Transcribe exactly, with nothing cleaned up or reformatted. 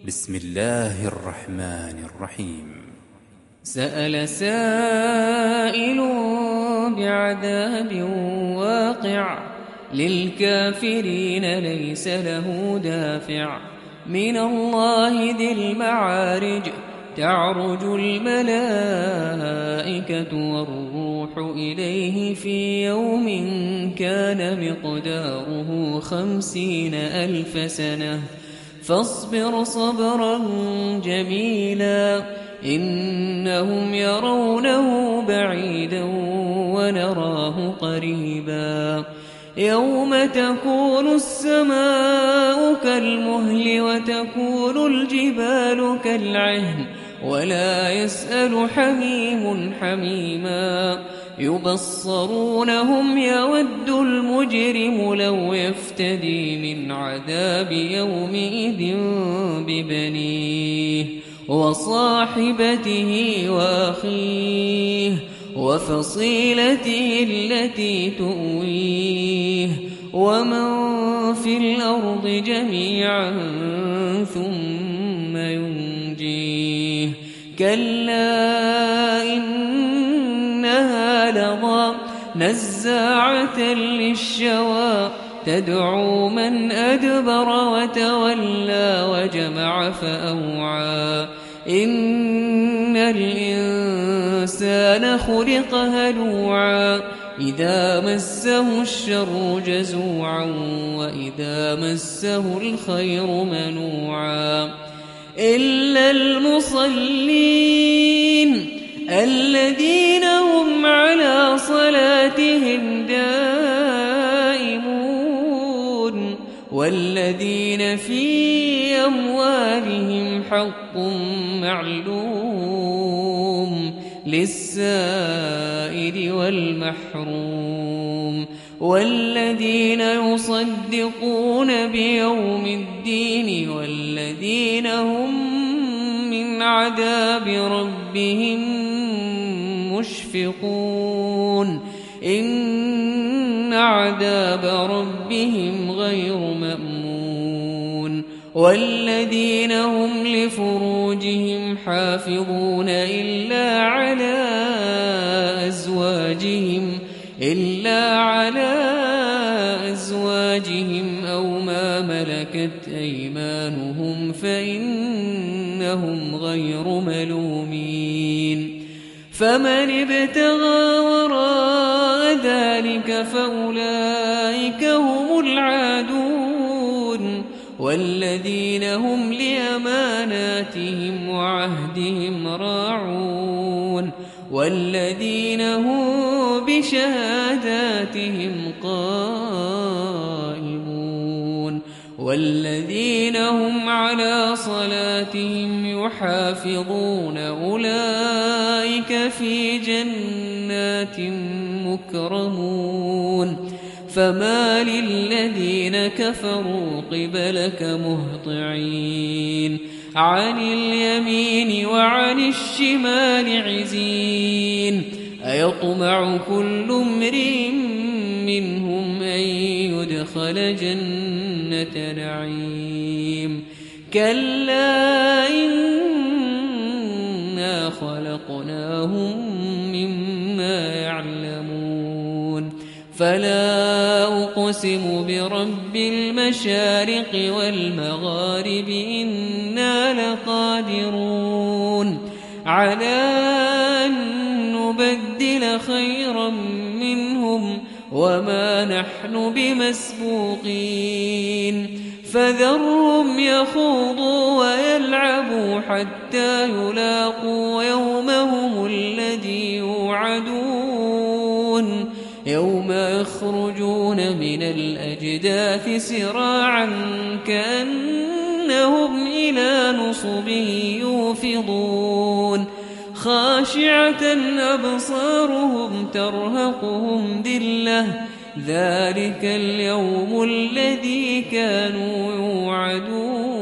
بسم الله الرحمن الرحيم. سأل سائل بعذاب واقع للكافرين ليس له دافع من الله ذي المعارج تعرج الملائكة والروح إليه في يوم كان مقداره خمسين ألف سنة فاصبر صبرا جميلا إنهم يرونه بعيدا ونراه قريبا يوم تكون السماء كالمهل وتكون الجبال كالعهن ولا يسأل حميم حميما يبصرونهم يود المجرم لو يفتدي من عذاب يومئذ ببنيه وصاحبته وأخيه وفصيلته التي تؤويه ومن في الأرض جميعا ثم ينجيه كلا إنها لظى نزاعة للشوى تدعو من أدبر وتولى وجمع فأوعى إن الإنسان خلق هلوعا إذا مسه الشر جزوعا وإذا مسه الخير منوعا إلا المصلين الذين هم على صلاتهم دائمون والذين في أموالهم حق معلوم للسائل والمحروم والذين يصدقون بيوم الدين والذين هم من عذاب ربهم مشفقون إن عذاب ربهم غير مأمون والذين هم لفروجهم حافظون إلا على أزواجهم إلا على أزواجهم أو ما ملكت أيمانهم فإنهم غير ملومين فمن ابتغى وراء ذلك فأولئك هم العادون والذين هم لأماناتهم وعهدهم راعون والذين هم بشهاداتهم قائمون والذين هم على صلاتهم يحافظون أولئك في جنات مكرمون فما للذين كفروا قبلك مهطعين عن اليمين وعن الشمال عزين أيطمع كل امرئ منهم أن يدخل جنة نعيم كلا إنا خلقناهم مما يعلمون فلا أقسم برب المشارق والمغارب إنا لقادرون على أن نبدل خيرا منهم وما نحن بمسبوقين فذرهم يخوضوا ويلعبوا حتى يلاقوا يومهم الذي يوعدون يوم يخرجون من الأجداث سراعا كأنهم إلى نصب يوفضون خاشعة أبصارهم ترهقهم ذلة ذلك اليوم الذي كانوا يوعدون